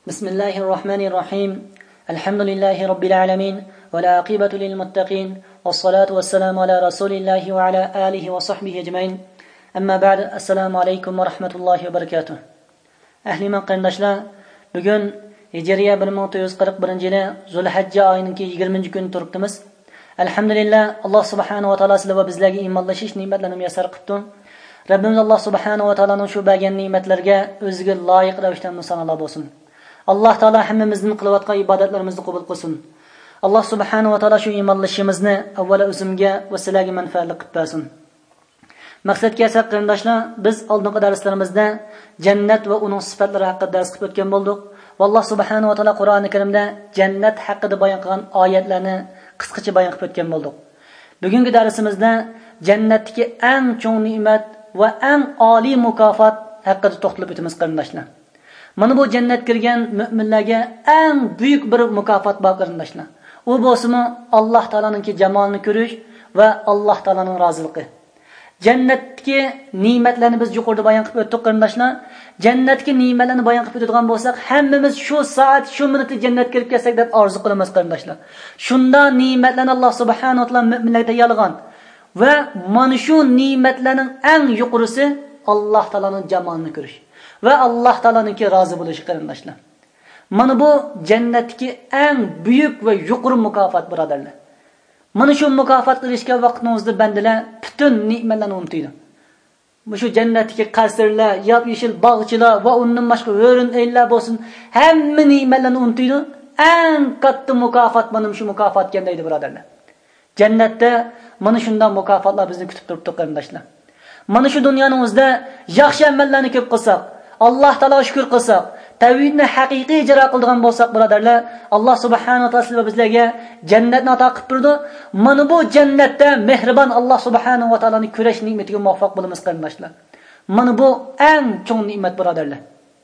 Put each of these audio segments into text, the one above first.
بسم الله الرحمن الرحيم الحمد لله رب العالمين والعاقبة للمتقين والصلاة والسلام على رسول الله وعلى آله وصحبه أجمعين أما بعد السلام عليكم ورحمة الله وبركاته أهل من قرنشلا بugün Hicriye 1441 yılı Zulhijja ayınınki 20. gün turibdimiz. Alhamdulillah Allah subhanahu wa ta'ala sizlar va bizlarga iymonlashish ne'matlarini muyassar qilibdi. Rabbimiz Allah subhanahu wa ta'alaning shu bergan ne'matlarga o'ziga loyiq ravishda sanolar bo'lsin. Allah Taala hammamizning qilayotgan ibodatlarimizni qabul qilsin. Allah subhanahu wa ta'ala shu iymonlashimizni avvalo o'zimga va sizlarga manfaatli qilib bersin. Maqsadga kelsak qarindoshlar, biz oldingi darslarimizda jannat va uning sifatlari haqida dars qilib o'tgan bo'ldik. Va Alloh subhanahu wa ta'ala Qur'oni Karimda jannat haqida bayon qilgan oyatlarni qisqacha bayon qilib o'tgan bo'ldik. Bugungi darsimizda jannatdagi eng chong ne'mat va eng oliy mukofot haqida to'xtalib o'tamiz qarindoshlar. Mana bu jannat kirgan mu'minlarga eng buyuk bir mukofot bor qarindoshlar. U bo'lsa Alloh taolaning jamolini ko'rish va Alloh taolaning roziligi. Jannatdagi ne'matlarni biz yuqorida bayon qilib o'tdik qarindoshlar. Jannatdagi ne'matlarni bayon qilib o'tadigan bo'lsak, hammamiz shu soat, shu minutda jannatga kirib kelsak deb orzu qilamiz qarindoshlar. Shunda ne'matlarni Alloh subhanahu va taolo mu'minlarga tayyorlagan va mana shu ne'matlarning eng yuqorisi Alloh taolaning jamolini ko'rish va Alloh taolaning rozi bo'lishi qarindoshlar. Mana bu jannatdagi eng buyuk va yuqori mukofot birodarlar. Mana shu mukofotga erishgan vaqtimizda bandalar butun ne'matlarni unutadi. Shu jannatdagi qasrlar, yop-yeshil bog'chilar va undan boshqa o'rin eylar bo'lsin, hamma ne'matlarni unutadi. Eng katta mukofot mana shu mukofot deydi birodarlar. Jannatda mana shunday mukofotlar bizni kutib turibdi qarindoshlar. Mana shu dunyomizda yaxshi amallarni ko'p qilsak, Alloh taologa shukr qilsak, tavhidni haqiqiy ijro qiladigan bo'lsak birodarlar, Alloh subhanahu va taolo bizlarga jannatni ato qilib turdi. Mana bu jannatda mehribon Alloh subhanahu va taoloning ko'rish ne'matiga muvaffaq bo'lamiz qarindoshlar. Mana bu eng chong ne'mat birodarlar.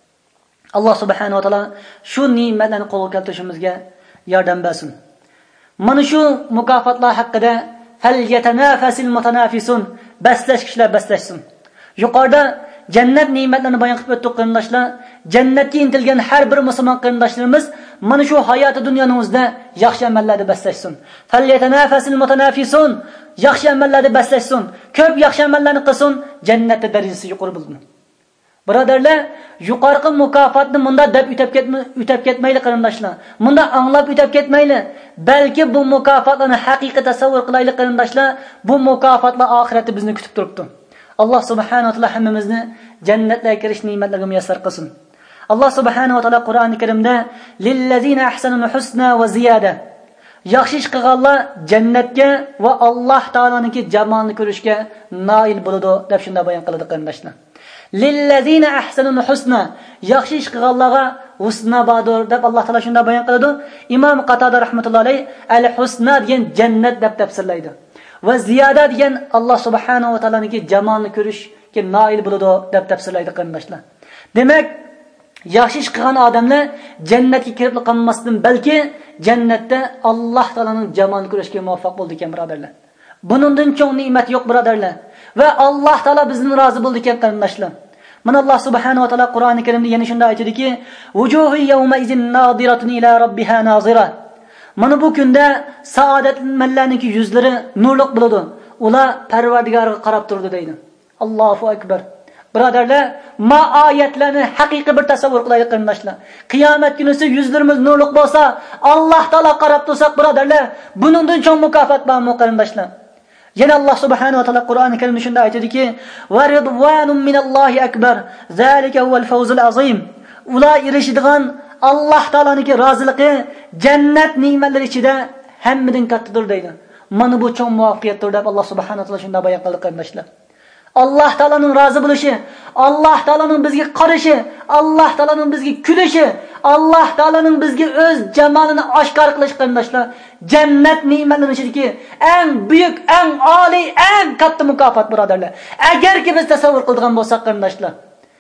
Alloh subhanahu va taolo shu ne'matlarni qo'lga keltirishimizga yordam bersin. Mana shu mukofotlar haqida falyatanafasil mutanafisun, baslash kishilar baslashsin. Yuqorida jannat ne'matlarini bayon qilib o'tdik qarindoshlar. Jannatga intilgan har bir musulmon qarindoshlarimiz mana shu hayoti dunyomizda yaxshi amallarni baslashsin. Falyatanafasil mutanafisun, yaxshi amallarni baslashsin. Ko'p yaxshi amallarni qilsin, jannatda darajasi yuqori bo'lsin. Birodarlar, yuqorqi mukofotni bunda deb o'tab ketmayli qarindoshlar. Bunda anglab o'tab ketmayli. Balki bu mukofotlarni haqiqiy tasavvur qilaylik qarindoshlar. Bu mukofotlar oxiratda bizni kutib turibdi. Allah subhanahu wa ta'ala hammamizni jannatga kirish ne'matlariga muyassar qilsin. Allah subhanahu wa ta'ala Qur'oni Karimda lillazina ahsanul husna va ziyada, yaxshi ish qilganlar jannatga va Alloh taolaning jamolini ko'rishga noil bo'ladi deb shunda bayon qiladi qarindoshlar. Lillazina ahsanul husna, yaxshi ish qilganlarga husna bordir deb Alloh taolo shunda bayon qiladi. Imom Qatada rahmatullohi alayhi al-husna degan jannat deb tafsirlaydi. Va ziyada degan Alloh subhanahu va taolaning jamolini ko'rishga noil bo'ladi deb tafsirlaydi qarindoshlar. Demak, yaxshi ish qilgan odamlar jannatga kirib qolmasdan, balki jannatda Alloh taolaning jamolini ko'rishga muvaffaq bo'ldi ekan birodarlar. Buningdan cho'ng ne'mat yo'q birodarlar. Va Alloh taolo bizning rozi bo'ldi ekan qarindoshlar. Mana Alloh subhanahu va taolo Qur'oni Karimda yana shunday aytadiki: "Vujuhu yawma izin nadiratun ila robbiha nazira." Mana bu kunda saodatlanlarning yuzlari nurliq bo'ladi. Ular Parvardigorga qarab turdi deydi. Allohu akbar. Birodarlar, ma oyatlarni haqiqiy bir tasavvur qilaylik qarindoshlar. Qiyomat kunisi yuzlarimiz nurliq bo'lsa, Alloh taolo qarab tursak birodarlar, buningdan cho'ng mukofot bormi qarindoshlar? Yana Alloh subhanahu va taolo Qur'oni Karimda shunday aytadiki: "Va ridwanun minallohi akbar, zalika huval fawzul azim." Ular erishadigan Alloh taolaning roziligi jannat ne'matlari ichida hammadan kattadir deydi. Mana bu cho'ng muvaffaqiyatdir deb Alloh subhanahu va taolo shunda bayon qildi qarindoshlar. Alloh taolaning rozi bo'lishi, Alloh taolaning bizga qarashi, Alloh taolaning bizga kulishi, Alloh taolaning bizga o'z jamolini oshkor qilish qarindoshlar, jannat ne'matlari ichidagi eng buyuk, eng oliy, eng katta mukofot birodarlar. Agarki biz tasavvur qilgan bo'lsak qarindoshlar,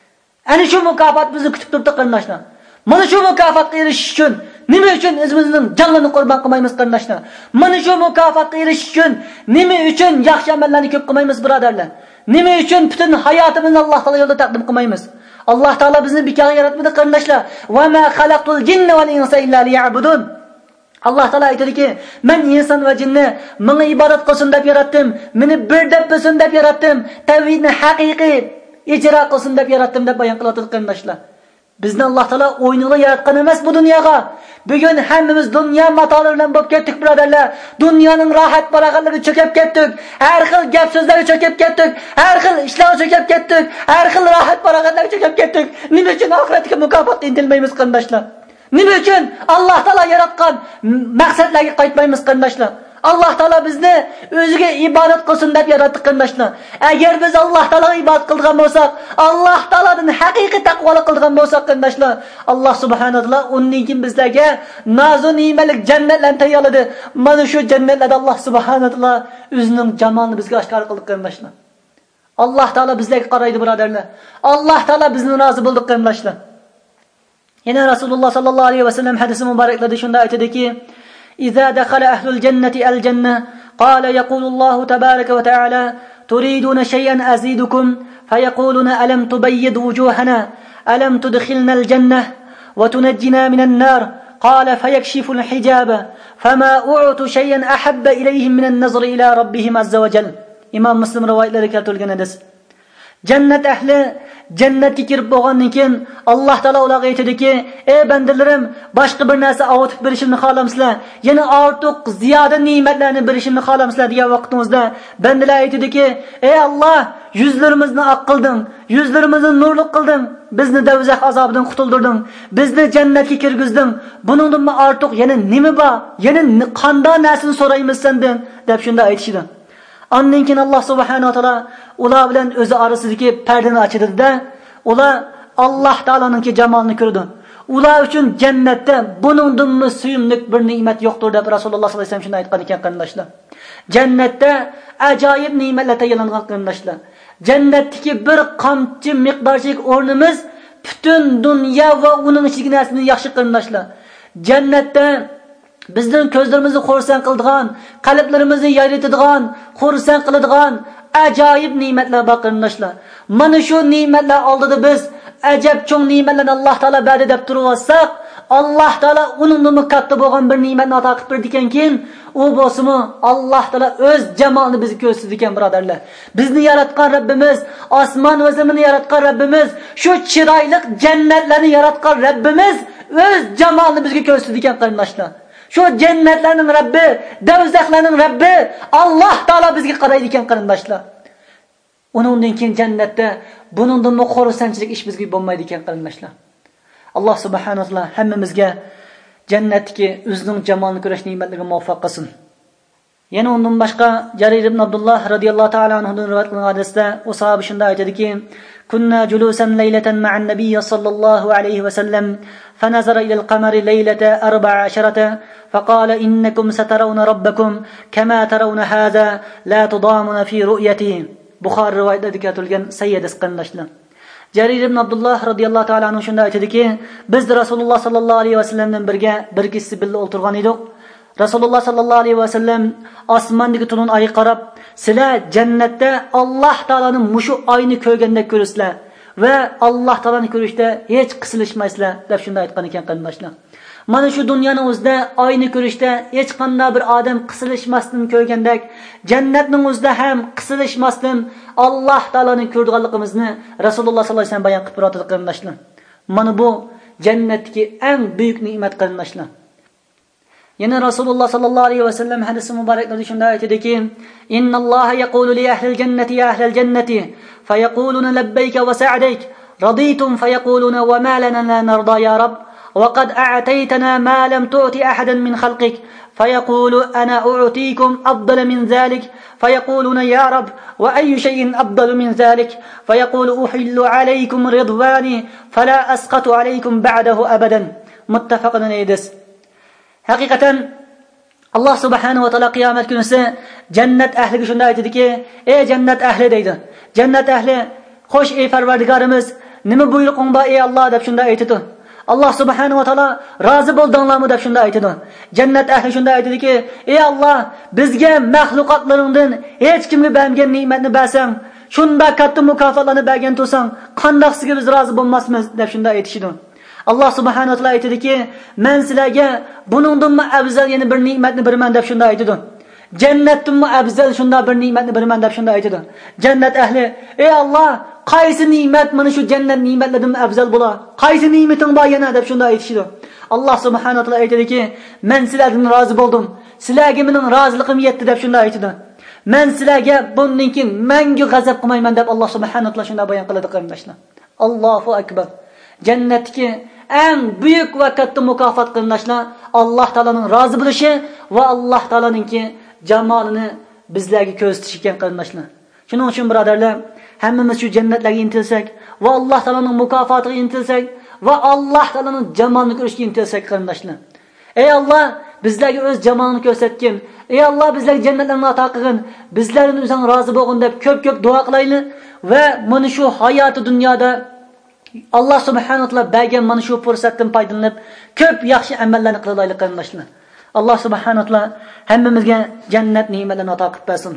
ana shu mukofot bizni kutib turibdi qarindoshlar. Mana shu mukofotga erishish uchun nima uchun o'zimizning jonlarni qurbon qilmaymiz qarindoshlar? Mana shu mukofotga erishish uchun nima uchun yaxshi amallarni ko'p qilmaymiz birodarlar? Nima uchun butun hayotimizni Alloh taolo yo'lida taqdim qilmaymiz? Allah Taala bizni bekor yaratmadi qarindoshlar. Va ma xalaqtul jinna val insa illa liya'budun. Allah Taala aytadiki, men inson va jinni menga ibodat qilsin deb yaratdim, meni bir deb bilsin deb yaratdim, tavhidni haqiqiy ijro qilsin deb yaratdim deb bayon qiladi qarindoshlar. Bizni Allah Taala o'yinga yaratgan emas bu dunyoga. Bugun hammamiz dunyo matolari bilan bo'lib ketdik, birodarlar. Dunyoning rohat barag'atlariga cho'kib ketdik. Har xil gap so'zlarga cho'kib ketdik. Har xil ishlarga cho'kib ketdik. Har xil rohat barag'atlarga cho'kib ketdik. Nima uchun oxiratga mukofot intilmaymiz qarindoshlar? Nima uchun Alloh Taolo yaratgan maqsadlarga qaytmaymiz qarindoshlar? Allah Taala bizni o'ziga ibodat qilsin deb yaratdi qarindoshlar. Agar biz Alloh Taologa ibodat qilgan bo'lsak, Alloh Taolodan haqiqiy taqvolik qilgan bo'lsak qarindoshlar, Alloh subhanahu va taolo undan keyin bizlarga nozu ne'matlik jannatlarni tayyorladi. Mana shu jannatlarda Alloh subhanahu va taolo o'zining jamolini bizga oshkor qildi qarindoshlar. Alloh Taolo bizlarga qaraydi birodarlar. Alloh Taolo bizni rozi bo'ldi qarindoshlar. Yana Rasululloh sallallohu alayhi vasallam hadisi muboraklarida shunday aytadiki: إذا دخل أهل الجنة الجنة قال يقول الله تبارك وتعالى تريدون شيئا أزيدكم فيقولون ألم تبيض وجوهنا ألم تدخلنا الجنة وتنجنا من النار قال فيكشف الحجاب فما أعطوا شيئا أحب إليهم من النظر إلى ربهم عز وجل. إمام مسلم رواية لذلك تلقنا Jannat ahli jannatga kirib bo'lgandan keyin Alloh taolo ularga aytadiki: "Ey bandalarim, boshqa bir narsa avutib berishimni xohlamsizlar? Yana ortiq ziyoda ne'matlarni berishimni xohlamsizlar?" degan vaqtimizda bandalar aytadiki: "Ey Alloh, yuzlarimizni oq qilding, yuzlarimizni nurli qilding, bizni do'zax azobidan qutuldirding, bizni jannatga kirgizding. Buningdan ortiq yana nima bor? Yana qanday narsani so'raymiz sendan?" deb shunda aytishdi. Ondan keyin Alloh subhanahu va taolo ular bilan o'zi orasidagi pardani ochdi-da, ular Alloh taoloning jamolini ko'rdi. Ular uchun jannatda buningdan suyumlik bir ne'mat yo'qdir deb Rasululloh sollallohu alayhi vasallam shunday aytgan ekan qarindoshlar. Jannatda ajoyib ne'matlar tayyorlangan qarindoshlar. Jannatdagi bir qamchi miqdorchilik o'rnimiz butun dunyo va uning ichidagi narsani yaxshi qarindoshlar. Jannatda bizning ko'zlarimizni xursand qiladigan, qalblarimizni yayratadigan, xursand qiladigan ajoyib ne'matlar bor qarindoshlar. Mana shu ne'matlar oldida biz ajab cho'ng ne'matlarni Alloh taolo berdi deb turib olsak, Alloh taolo uningdan katta bo'lgan bir ne'matni ato qilib berdi ekan, u bo'lsa-mu Alloh taolo o'z jamolini bizga ko'rsatdi ekan birodarlar. Bizni yaratgan Rabbimiz, osmon va zaminni yaratgan Rabbimiz, shu chiroyli jannatlarni yaratgan Rabbimiz o'z jamolini bizga ko'rsatdi ekan qarindoshlar. Shu jannatlarning Rabbi, do'zaxlarning Rabbi Alloh taolo bizga qaraydi ekan qarindoshlar. Uningdan keyin jannatda buningdan xursandchilik ish bizga bo'lmaydi ekan qarindoshlar. Alloh subhanahu va taolo hammamizga jannatdagi o'zining jamolini ko'rish ne'matlariga muvaffaq qilsin. Yana undan boshqa Jarir ibn Abdullah radhiyallohu ta'ala anhudan rivoyat qilingan hadisda u sahoba shunday aytadiki: "Kunna julusan laylatan ma'an nabiy sallallohu alayhi va sallam فنظر إلى القمر ليلة 14 فقال إنكم سترون ربكم كما ترون هذا لا تضامون في رؤيته." Buxoriy rivoyatida keltirilgan sayyid qarindoshlar. Jarir ibn Abdullah radhiyallohu ta'ala anhu shunday aytadiki: "Biz Rasululloh sallallohu alayhi va sallamdan birga bir kishisi birga o'tirgan edik. Rasululloh sallallohu alayhi va sallam osmondagi tunun oyga qarab, sizlar jannatda Alloh taolaning mushu oyni ko'rgandek ko'rsizlar va Alloh taolani ko'rishda hech qisilishmaysizlar" deb shunday aytgan ekan qarindoshlar. Mana shu dunyoning o'zida oyni ko'rishda hech qanday bir odam qisilishmasdan ko'rgandek, jannatning o'zida ham qisilishmasdan Alloh taolani ko'rganligimizni Rasululloh sallallohu alayhi vasallam bayon qilib beradi qarindoshlar. Mana bu jannatdagi eng buyuk ne'mat qarindoshlar. Yana Rasululloh sallallohu alayhi vasallam hadisi muboraklarida shunday aytadiki: "Innalloha yaqulu li ahli al-jannati ya ahli al-jannati fayaquluna labbayka wa sa'dayk raditum fayaquluna wa ma lana la narda ya rabb وقد أعطيتنا ما لم تؤت أحدا من خلقك فيقول أنا أعطيكم أفضل من ذلك فيقولون يا رب وأي شيء أفضل من ذلك فيقول أحل عليكم رضواني فلا أسقط عليكم بعده أبدا." متفق عليه. حقيقة Allah subhanahu wa ta'ala qiyomat kunisi jannat ahliga shunday aytadiki: "Ey jannat ahli" deydi. Jannat ahli: "Xo'sh ey Parvardigorimiz, nima buyruqing bor ey Alloh" deb shunday aytadi. Allah subhanahu wa ta'ala rozi bo'ldinglarmi deb shunday aytadi. Jannat ahli shunday aytadiki: "Ey Alloh, bizga mahluqotlaringdan hech kimga bermagan ne'matni bersang, shunda katta mukofotlarni bergan bo'lsang, qandoqsiga biz rozi bo'lmasmiz deb shunda aytishdi. Alloh subhanahu va taolo aytadiki, men sizlarga buningdan afzal yana bir ne'matni beraman deb shunda aytdi. Jannatdan afzal shunda bir ne'matni beraman deb shunda aytdi. Jannat ahli, ey Alloh, qaysi ne'mat mana shu jannat ne'matlaridan afzal bo'lar? Qaysi ne'mating bor yana deb shunda aytishdi. Alloh subhanahu va taolo aytadiki, men sizlardan rozi bo'ldim. Sizlarga mening roziligim yetdi deb shunda aytdi. Men sizlarga bundan keyin mangu g'azab qilmayman deb Alloh subhanahu va taolo shunda bayon qiladi qarindoshlar. Allohu akbar. Jannatdagi eng buyuk va katta mukofot qarindoshlar Alloh taolaning rozi bo'lishi va Alloh taolaninki jamolini bizlarga ko'rsatish ekan qarindoshlar. Shuning uchun birodarlar, hammamiz shu jannatlarga intilsak va Alloh taolaning mukofotiga intilsak va Alloh taolaning jamolini ko'rishga intilsak qarindoshlar. Ey Alloh, bizlarga o'z jamolini ko'rsatgin. Ey Alloh, bizlarga jannatlarni ato qilgin. Bizlarni o'zing rozi bo'lgin deb ko'p-ko'p duo qilaylik va mana shu hayoti dunyoda Alloh subhanahu va taolo bergan mana shu fursatdan foydalanib ko'p yaxshi amallarni qilaylik qarindoshlar. Alloh subhanahu va taolo hammamizga jannat ne'matlarini ato qilib bersin.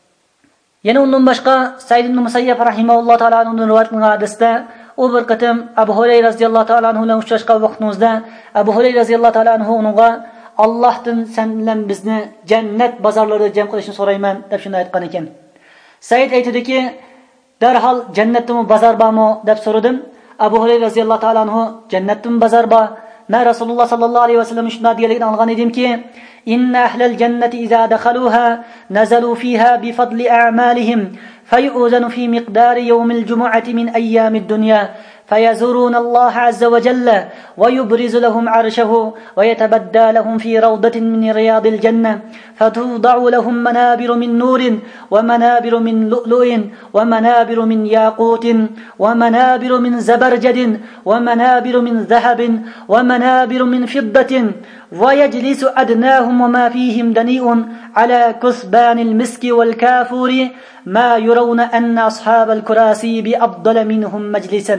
Yana undan boshqa Said ibn Musayyab rahimahulloh taoloning rivoyat qilgan hadisda u bir qatam Abu Hurayra radhiyallohu ta'ala anhu bilan uchrashgan vaqtimizda Abu Hurayra radhiyallohu ta'ala anhu unga Allohdan sen bilan bizni jannat bozorlarida jam qilishni so'rayman deb shunday aytgan ekan. Said aytadiki, darhol jannatdami bozor bormi deb so'radim. Abu Hurayra radhiyallohu ta'ala anhu jannatdami bozor bor. Men Rasululloh sallallohu alayhi vasallam shunday deganligini anglagan edimki, inna ahlal jannati idza dakhaluha nazalu fiha bi fadli a'malihim fayuzanu fi miqdari yawmil jumu'ati min ayyamid dunya فيزورون الله عز وجل ويبرز لهم عرشه ويتبدى لهم في روضة من رياض الجنة فتوضع لهم منابر من نور ومنابر من لؤلؤ ومنابر من ياقوت ومنابر من زبرجد ومنابر من ذهب ومنابر من فضة ويجلس أدناهم وما فيهم دنيء على كثبان المسك والكافور ما يرون أن أصحاب الكراسي بأفضل منهم مجلسا.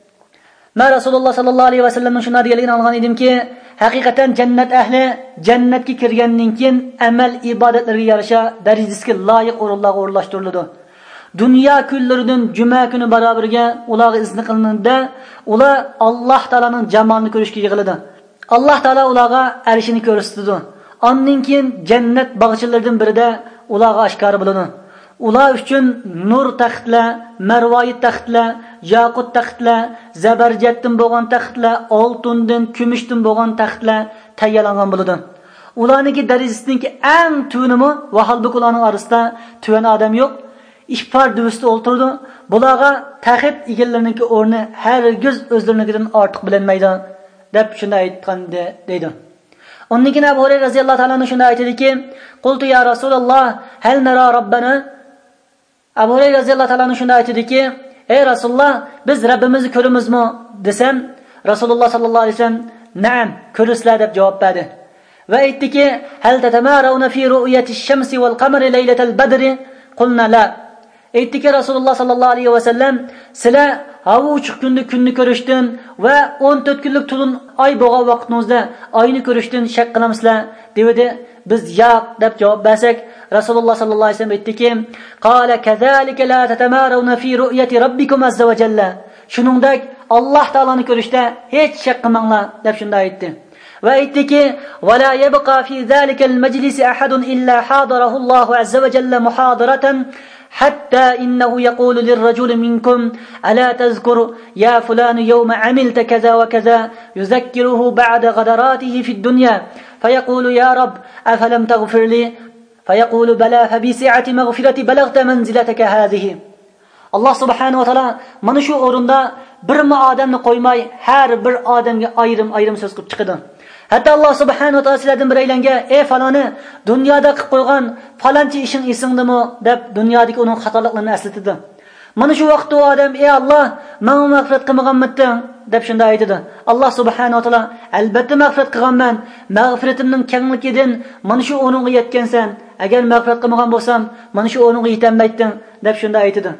Men Rasululloh sallallohu alayhi vasallamning shunday deganligini olgan edimki, haqiqatan jannat ahli jannatga kirgandan keyin amal ibodatlariga yarasha darajasiga loyiq o'rinlarga o'rnashtiriladi. Dunyo kunlaridan juma kuni barobariga ularga izn qilinadi. Ular Alloh taolaning jamolini ko'rishga yig'iladi. Alloh taolo ularga arshini ko'rsatadi. Ondan keyin jannat bog'chalaridan birida ularga oshkor bo'ladi. Ular uchun nur taxtlar, marvoyi taxtlar, yaqut taxtlar, zabarjatdan bo'lgan taxtlar, oltindan, kumushdan bo'lgan taxtlar tayyorlangan bo'ladi. Ularningki darajasidagi eng tunimi va halbuki ularning orasida tuvan odam yo'q. Ishpar duvusda o'ltirdi. Bularga taxt egallarining o'rni hargiz o'zlarininkidan ortiq bilinmaydi deb shunday aytgan deydi. Ondan keyin Abu Hurayra radhiyallohu ta'ala shunday aytadiki, "Qultu ya Rasululloh, hal nara robbana?" Abu Hurayra radhiyallohu ta'ala shunday aytadiki, "Ey Rasululloh, biz Rabbimizni ko'ramizmi?" desam, Rasululloh sallallohu alayhi vasallam, "Na'am, ko'rasizlar" deb javob berdi. Va aytdiki, "Hal tatamarawna fi ru'yati ash-shamsi wal qamari laylatal badri?" Qulna la. Aytdiki Rasululloh sallallohu alayhi vasallam, "Sizlar havo uchiq kunni ko'rishdan va 14 kunlik to'lin oy bo'lgan vaqtingizda oyni ko'rishdan shak qilamsizlar?" dedi. Biz yo'q deb javob bersak, Rasululloh sallallohu alayhi vasallam aytdiki, "Qala kazalika la tatamarawna fi ru'yati rabbikum azza wa jalla." Shuningdek, Alloh taolani ko'rishda hech shak qilmanglar deb shunday aytdi. Va aytdiki, "Va la yabqa fi zalika al-majlis ahadun illa hadarahu Allohu azza wa jalla muhadaratan حتى إنه يقول للرجل منكم ألا تذكر يا فلان يوم عملت كذا وكذا يذكره بعد غدراته في الدنيا فيقول يا رب أفلم تغفر لي فيقول بلى فبسعة مغفرتي بلغت منزلتك هذه." Allah subhanahu wa ta'ala mana shu o'rinda bir odamni qo'ymay har bir odamga ayrim so'z qilib chiqadi. Hatta Allah subhanahu wa ta'ala sizlardan bir aylanga, "Ey faloni, dunyoda qilib qo'ygan falonchi ishing esingdimi?" deb dunyodagi uning xatoliklarini eslatadi. Mana shu vaqtda u odam, "Ey Alloh, menga mag'firat qilmaganmiding?" deb shunday aytadi. Allah subhanahu wa ta'ala, "Albatta mag'firat qilganman. Mag'firatimning kengligidan mana shu o'ringa yetgansan. Agar mag'firat qilmagan bo'lsam, mana shu o'ringa yetolmayding" deb shunday aytadi.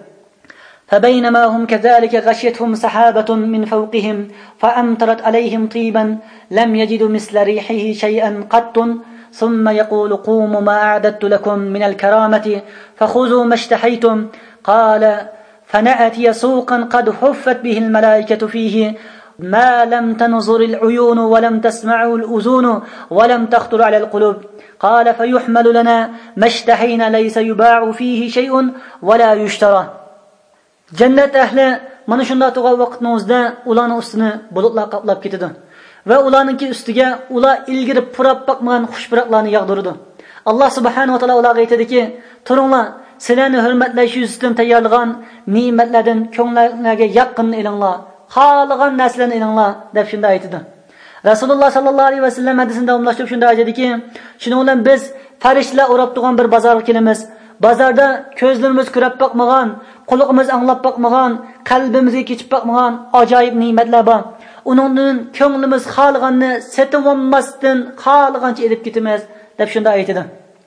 فبينما هم كذلك غشيتهم سحابة من فوقهم فأمطرت عليهم طيبا لم يجدوا مثل ريحه شيئا قط ثم يقول قوموا ما أعددت لكم من الكرامة فخذوا ما اشتهيتم. قال فنأتي سوقا قد حفت به الملائكة فيه ما لم تنظر العيون ولم تسمعه الأذون ولم تخطر على القلوب. قال فيحمل لنا ما اشتهينا ليس يباع فيه شيء ولا يشترى. Cennet ehli mana shunda turgan vaqtimizda ularning ustini bulutlar qoplab ketadi va ularningki ustiga ular ilgari purab boqmagan xushpuraklarni yog'dirdi. Alloh subhanahu va taolo ularga aytadiki, "Turinglar, sizlarni hurmatlash yuzasidan tayyorlagan ne'matlardan ko'ngillarga yaqinni ilinglar, xohlagan narsalarni ilinglar" deb shunda aytadi. Rasululloh sallallohu alayhi vasallam hadisida umlashtirib shunda aytadiki, "Shuning bilan biz farishtalar o'rab turgan bir bozorga kelamiz. Bozorda ko'zlarimiz ko'rib boqmagan, quloqimiz anglab boqmagan, qalbimizga kechib boqmagan ajoyib ne'matlar bor. Uningdan ko'nglimiz xohlaganni setib olmasdan xohlagancha elib ketamiz" deb shunda aytadi.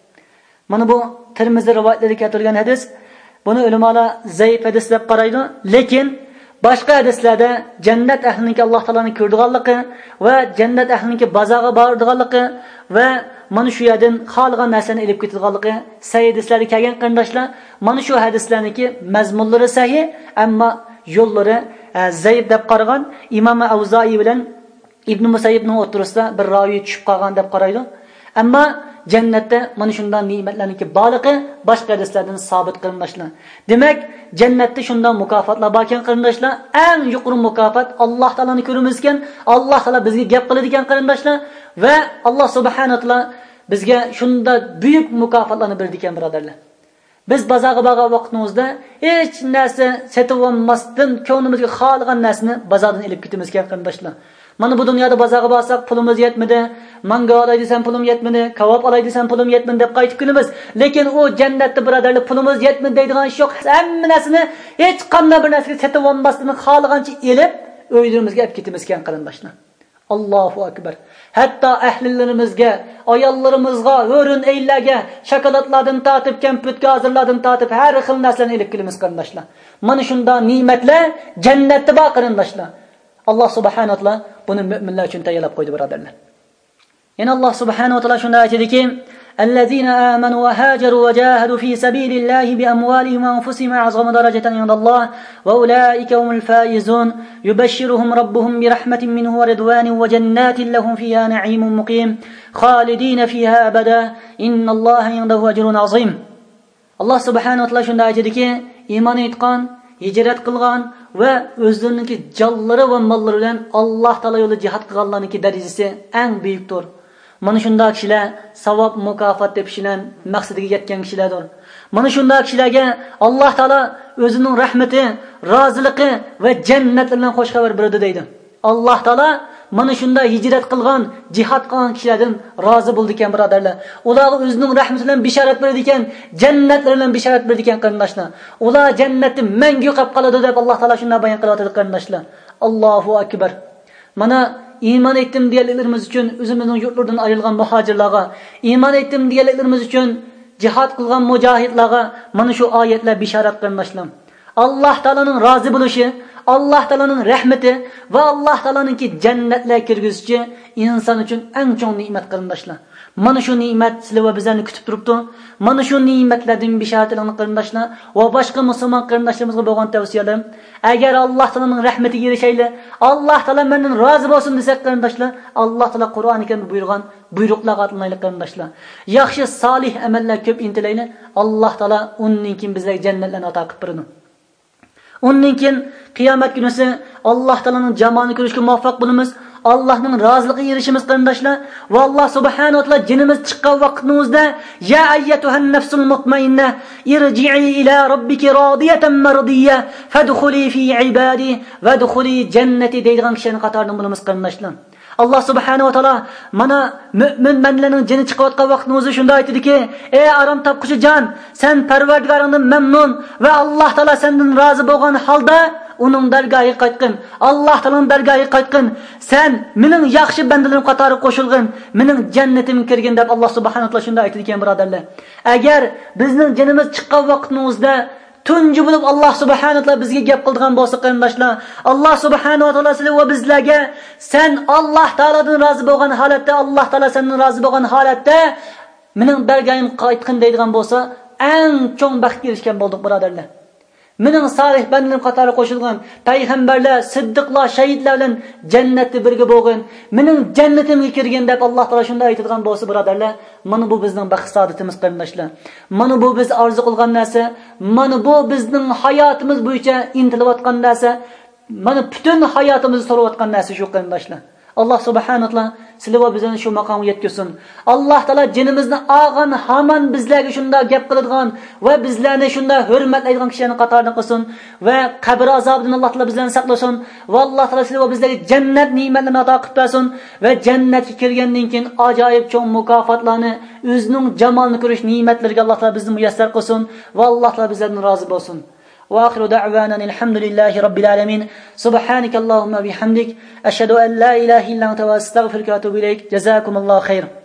Mana bu Tirmizi rivoyatlariga keltirilgan hadis. Buni ulamolar zaif hadis deb qaraydi, lekin boshqa hadislarda jannat ahliniki Alloh taolaning ko'rdiganligi va jannat ahliniki bozorga bordiganligi va mana shu yerdan xohlagan narsani elib ketadiganligi sahih hadislarda kelgan qarindoshlar. Mana shu hadislarniki mazmunlari sahih, ammo yo'llari zaif deb qaragan Imom Avzoiy bilan Ibn Musayyibning o'rtasida bir ravi tushib qolgan deb qaraydi. Ammo jannatda mana shunday ne'matlarniki borligi boshqa hadislardan sabit qilinmoqda. Demak, jannatda shunday mukofotlar bor ekan qarindoshlar. Eng yuqori mukofot Alloh taolani ko'ramiz ekan, Alloh taolo bizga gap qiladi ekan qarindoshlar va Alloh subhanahu va taolo bizga shunday buyuk mukofotlarni berdi ekan birodarlar. Biz bozorga borgan vaqtimizda hech narsa setib olmasdan ko'nglimizga xohlagan narsani bozordan olib ketamiz ekan qarindoshlar. Mana bu dunyoda bozorga borsak pulimiz yetmadi, mango olay desam pulim yetmadi, kavob olay desam pulim yetmadi deb qaytib kelamiz. Lekin u jannatda birodarlar pulimiz yetmadi deydigan ish yo'q. Hamma narsani hech qanday bir narsaga setib olmasdan xohlagancha elib uylarimizga olib ketamiz ekan qarindoshlar. Allohu akbar. Hatto ahlillarimizga, ayollarimizga, o'rin eylarga shokoladlardan tortib, kompyuter hozirlardan tortib har xil narsalarni elib kelamiz qarindoshlar. Mana shunday ne'matlar jannatda bor qarindoshlar. Allah subhanahu wa ta'ala bunu müminler için tayyorlab qo'ydi birodarlar. Yana Allah subhanahu wa ta'ala shunday aytadiki: "Allazina amanu wa hajaru wa jahadu fi sabilillahi bi amwalihim wa anfusihim a'zamu darajatan 'inda Allah wa ulaika humul faizun yubashshiruhum rabbuhum bi rahmatin minhu wa ridwanin wa jannatin lahum fiha na'imun muqim khalidina fiha abada innallaha 'indahu ajrun 'azim." Allah subhanahu wa ta'ala shunday aytadiki, iymon etgan, hijrat qilgan va o'zlariniki jonlari va mollari bilan Alloh taolo yo'lida jihad qilganlarniki darajasi eng buyukdir. Mana shunday kishilar savob mukofot deb kishilar maqsadiga yetgan kishilardir. Mana shunday kishilarga Alloh taolo o'zining rahmati, roziligi va jannat bilan xush xabar beradi deydi. Alloh taolo mana shunday hijrat qilgan, jihad qilgan kishilardan rozi bo'ldi ekan birodarlar. Ularga o'zining rahmati bilan bishorat berdi ekan, jannat bilan bishorat berdi ekan qarindoshlar. Ular jannatni mangu qolib qoladi deb Alloh taolo shunday bayon qilyapti qarindoshlar. Allohu akbar. Mana iymon etdim deganlarimiz uchun o'zimizning yurtlardan ayrilgan muhojirlarga, iymon etdim deganlarimiz uchun jihad qilgan mujohidlarga mana shu oyatlar bishorat qarindoshlar. Alloh taolaning rozi bo'lishi, Alloh taolaning rahmati va Alloh taolaninki jannatlarga kirgizishi inson uchun eng chong ne'mat qarindoshlar. Mana shu ne'mat sizlar va bizlarni kutib turibdi. Mana shu ne'matlardan bishoratlarni qarindoshlar va boshqa musulmon qarindoshlarimizga bo'lgan tavsiyalarim, agar Alloh taolaning rahmatiga erishaylik, Alloh taolo mendan rozi bo'lsin desak qarindoshlar, Alloh taolo Qur'oni karimda buyurgan buyruqlarga atlanaylik qarindoshlar. Yaxshi solih amallar ko'p intilaylik. Alloh taolo uningkin bizlarga jannatlarni ato qilib beradi. Undan keyin qiyomat kunisi Alloh taolaning jamoani ko'rishga muvaffaq bo'lamiz. Allohning roziligiga erishimiz qarindoshlar va Alloh subhanahu va taolo jinimiz chiqqan vaqtimizda ya ayyatuhan nafsul mutmainna irji'i ila robbiki radiyatan mardiyya fadkhuli fi ibadi wadkhuli jannati deydigan kishining qatoridan bo'lamiz qarindoshlar. Allah subhanahu wa taolo mana mu'min manlarning jini chiqayotgan vaqtimizda shunday aytdiki: "Ey aram topquchi jon, sen Parvardigoringdan mamnun va Alloh taolo sendan rozi bo'lgan holda uning dargohiga qaytqin. Alloh taoloning dargohiga qaytqin. Sen mening yaxshi bandalarim qatoriga qo'shilgin, mening jannatimga kirgin" deb Alloh subhanahu wa taolo shunday aytdi ekan birodarlar. Agar bizning jinimiz chiqqan vaqtimizda tunji bo'lib Alloh subhanahu va taolo bizga gap qilgan bo'lsa qarindoshlar, Alloh subhanahu va taolo sizlar va bizlarga sen Alloh taolodan rozi bo'lgan holatda, Alloh taolo sendan rozi bo'lgan holatda mening berganim qaytqin deydigan bo'lsa, eng cho'ng baxtga erishgan bo'ldik birodarlar. Mening solih bandalar qatori qo'shilgan payg'ambarlar, siddiqlar, shahidlar bilan jannatda birga bo'lgan, mening jannatimga kirgan deb Alloh taolo shunday aytadigan bo'lsa birodarlar, mana bu bizning baxt saodatimiz qarindoshlar. Mana bu biz orzu qilgan narsa, mana bu bizning hayotimiz bo'yicha intilayotgan narsa, mana butun hayotimizni so'rayotgan narsa shu qarindoshlar. Allah subhanahu wa taala sizlar va bizni shu maqomga yetkazsin. Alloh taolo jinimizni olgan hamon bizlarga shunda gap qiladigan va bizlarni shunda hurmatlaydigan kishilarning qatoridan qilsin va qabr azobidan Alloh taolo bizlarni saqlasin va Alloh taolo sizlar va bizlarga jannat ne'matlarini ato qilib bersin va jannatga kirgandan keyin ajoyib cho'ng mukofotlarni, o'zining jamolini ko'rish ne'matlariga Alloh taolo bizni muyassar qilsin va Alloh taolo bizlardan rozi bo'lsin. وآخر دعوانا الحمد لله رب العالمين سبحانك اللهم بحمدك أشهد أن لا إله إلا أنت وأستغفرك وأتوب إليك جزاكم الله خير.